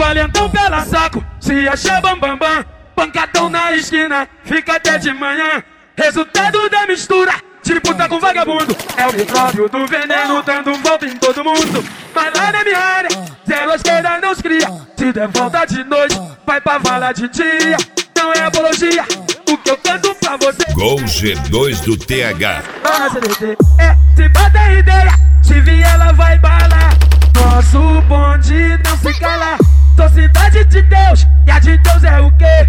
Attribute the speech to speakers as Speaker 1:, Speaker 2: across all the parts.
Speaker 1: valentão pela saco, se acha bambambam. Pancadão na esquina, fica até de manhã. Resultado da mistura de puta com vagabundo. É o micróbio do veneno dando volta em todo mundo. Mas lá na minha área, zero esquerda não se cria. Se der volta de noite, vai pra vala de dia. Não é apologia, o que eu canto pra você.
Speaker 2: Gol G2 do TH.
Speaker 1: Se bota ideia, se vier ela vai balar. Nosso bonde não se cala. Sou cidade de Deus, e a de Deus é o quê?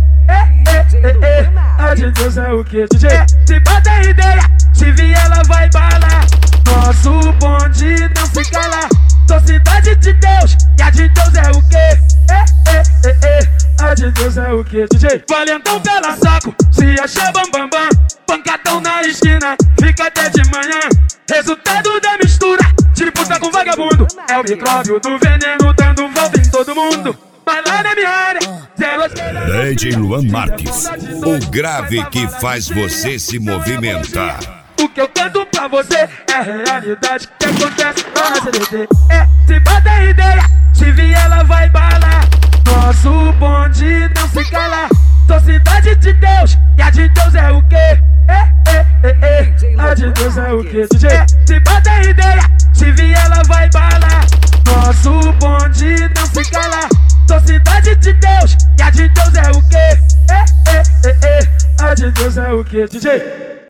Speaker 1: A de Deus é o quê, DJ? Se bota ideia, se vier ela vai balar. Nosso bonde não se cala. Sou cidade de Deus, e a de Deus é o quê? A de Deus é o quê, DJ? Valentão pela saco, se acha bambambam. Pancadão na esquina, fica até de manhã. Resultado da mistura de puta com vagabundo. É o micróbio do veneno dando volta em todo mundo. Mas lá na minha área, zero esquerda.
Speaker 2: DJ Luan Marques, o grave que faz você se movimentar.
Speaker 1: O que eu canto pra você é realidade que acontece lá na CDT. Se bota ideia, se vier ela vai balar. Nosso bonde não se cala. Sou cidade de Deus, e a de Deus é o quê? A de Deus é o quê, DJ? Se bota ideia, se vier ela vai balar. Nosso bonde não se cala. Sou cidade de Deus, e a de Deus é o quê? A de Deus é o quê, DJ?